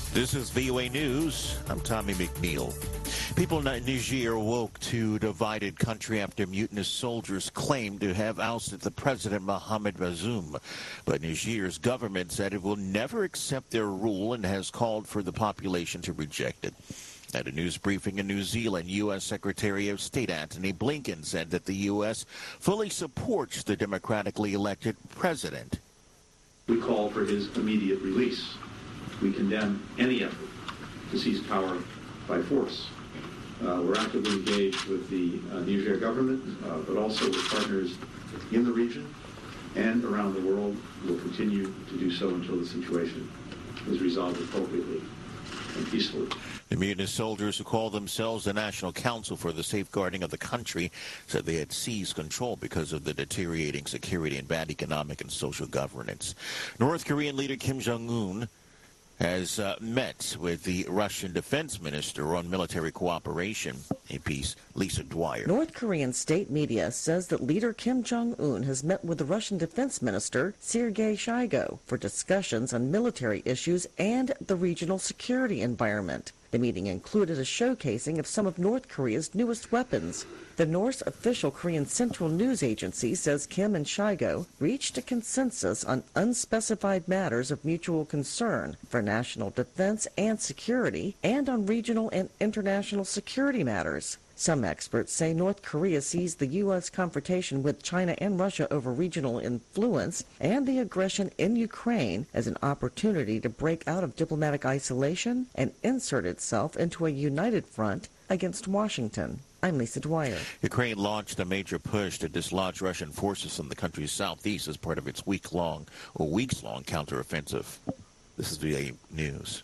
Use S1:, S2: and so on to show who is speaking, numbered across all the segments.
S1: This is VOA News. I'm Tommy McNeil. People in Niger woke to a divided country after mutinous soldiers claimed to have ousted the president Mohamed Bazoum. But Niger's government said it will never accept their rule and has called for the population to reject it. At a news briefing in New Zealand, U.S. Secretary of State Antony Blinken said that the U.S. fully supports the democratically elected president.
S2: We call for his immediate release. We condemn any effort to seize power by force. We're actively engaged with the Niger government, but also with partners in the region and around the world. We'll continue to do so until the situation is resolved appropriately and peacefully.
S1: The mutinous soldiers, who call themselves the National Council for the Safeguarding of the Country, said they had seized control because of the deteriorating security and bad economic and social governance. North Korean leader Kim Jong-un has met with the Russian defense minister on military cooperation. AP's Lisa Dwyer.
S3: North Korean state media says that leader Kim Jong-un has met with the Russian defense minister Sergei Shoigu for discussions on military issues and the regional security environment. The meeting included a showcasing of some of North Korea's newest weapons. The North's official Korean Central News Agency says Kim and Shoigu reached a consensus on unspecified matters of mutual concern for national defense and security and on regional and international security matters. Some experts say North Korea sees the U.S. confrontation with China and Russia over regional influence and the aggression in Ukraine as an opportunity to break out of diplomatic isolation and insert itself into a united front against Washington. I'm Lisa Dwyer.
S1: Ukraine launched a major push to dislodge Russian forces in the country's southeast as part of its weeks-long counteroffensive. This is VOA News.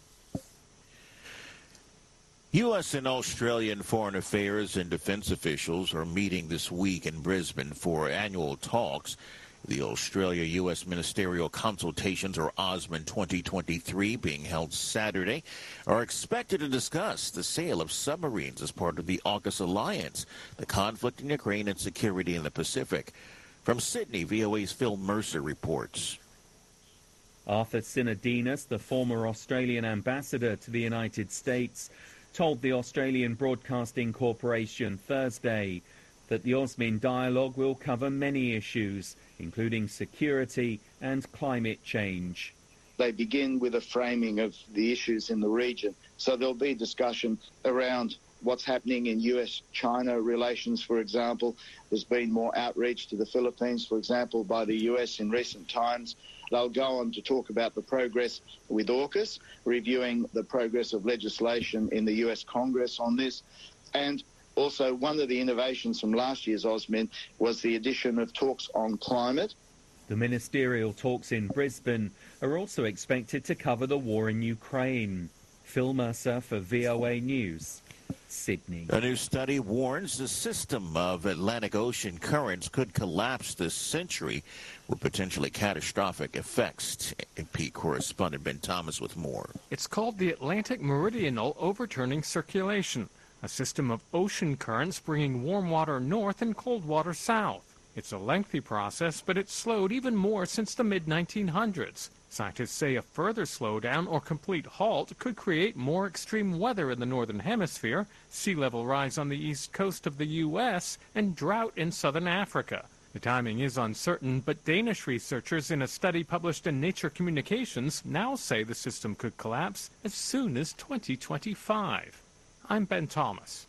S1: U.S. and Australian foreign affairs and defense officials are meeting this week in Brisbane for annual talks. The Australia-U.S. Ministerial Consultations, or OSMIN 2023, being held Saturday, are expected to discuss the sale of submarines as part of the AUKUS alliance, the conflict in Ukraine, and security in the Pacific. From Sydney, VOA's Phil Mercer reports.
S4: Arthur Sinodinos, the former Australian ambassador to the United States, told the Australian Broadcasting Corporation Thursday that the OSMIN dialogue will cover many issues, including security and climate change.
S5: They begin with a framing of the issues in the region. So there'll be discussion around what's happening in US-China relations, for example. There's been more outreach to the Philippines, for example, by the US in recent times. They'll go on to talk about the progress with AUKUS, reviewing the progress of legislation in the US Congress on this. And also, one of the innovations from last year's OSMIN was the addition of talks on climate.
S4: The ministerial talks in Brisbane are also expected to cover the war in Ukraine. Phil Mercer for VOA News, Sydney.
S1: A new study warns the system of Atlantic Ocean currents could collapse this century with potentially catastrophic effects. AP correspondent Ben Thomas with more.
S6: It's called the Atlantic Meridional Overturning Circulation, a system of ocean currents bringing warm water north and cold water south. It's a lengthy process, but it's slowed even more since the mid-1900s. Scientists say a further slowdown or complete halt could create more extreme weather in the northern hemisphere, sea level rise on the east coast of the U.S., and drought in southern Africa. The timing is uncertain, but Danish researchers in a study published in Nature Communications now say the system could collapse as soon as 2025. I'm Ben Thomas.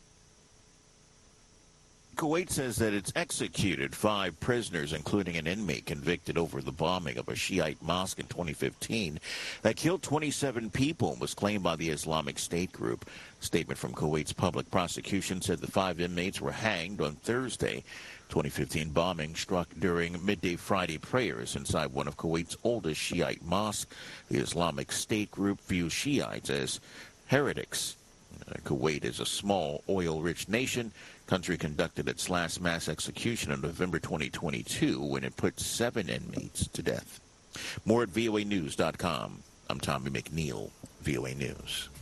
S1: Kuwait says that it's executed 5 prisoners, including an inmate convicted over the bombing of a Shiite mosque in 2015 that killed 27 people and was claimed by the Islamic State group. A statement from Kuwait's public prosecution said the 5 inmates were hanged on Thursday. 2015 bombing struck during midday Friday prayers inside one of Kuwait's oldest Shiite mosques. The Islamic State group views Shiites as heretics. Kuwait is a small, oil-rich nation. Country conducted its last mass execution in November 2022 when it put 7 inmates to death. More at voanews.com. I'm Tommy McNeil, VOA News.